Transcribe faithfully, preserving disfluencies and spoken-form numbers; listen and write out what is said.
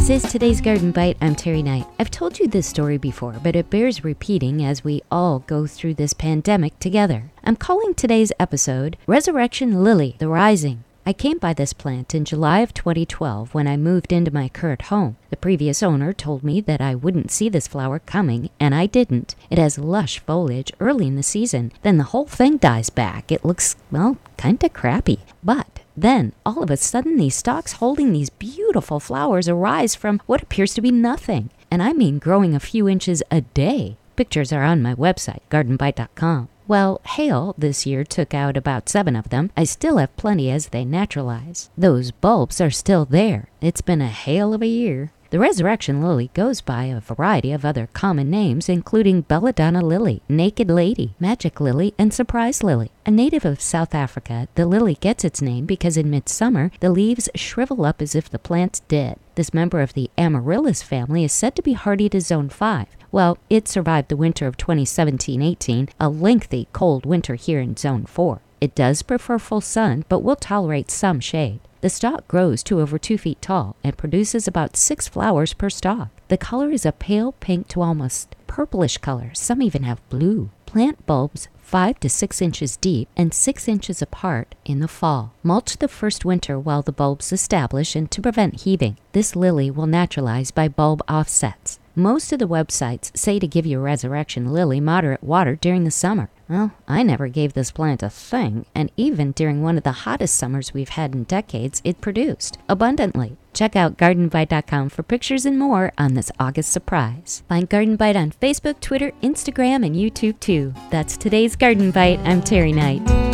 This is today's Garden Bite. I'm Terry Knight. I've told you this story before, but it bears repeating as we all go through this pandemic together. I'm calling today's episode Resurrection Lily, the Rising. I came by this plant in July of twenty twelve when I moved into my current home. The previous owner told me that I wouldn't see this flower coming, and I didn't. It has lush foliage early in the season. Then the whole thing dies back. It looks, well, kinda crappy. But then, all of a sudden, these stalks holding these beautiful flowers arise from what appears to be nothing. And I mean growing a few inches a day. Pictures are on my website, garden bite dot com. Well, hail this year took out about seven of them. I still have plenty as they naturalize. Those bulbs are still there. It's been a hail of a year. The resurrection lily goes by a variety of other common names, including belladonna lily, naked lady, magic lily, and surprise lily. A native of South Africa, the lily gets its name because in midsummer, the leaves shrivel up as if the plant's dead. This member of the amaryllis family is said to be hardy to zone five. Well, it survived the winter of twenty seventeen eighteen, a lengthy cold winter here in zone four. It does prefer full sun, but will tolerate some shade. The stalk grows to over two feet tall and produces about six flowers per stalk. The color is a pale pink to almost purplish color. Some even have blue. Plant bulbs five to six inches deep and six inches apart in the fall. Mulch the first winter while the bulbs establish and to prevent heaving. This lily will naturalize by bulb offsets. Most of the websites say to give your resurrection lily moderate water during the summer. Well, I never gave this plant a thing, and even during one of the hottest summers we've had in decades, it produced abundantly. Check out garden bite dot com for pictures and more on this August surprise. Find Garden Bite on Facebook, Twitter, Instagram, and YouTube too. That's today's Garden Bite. I'm Terry Knight.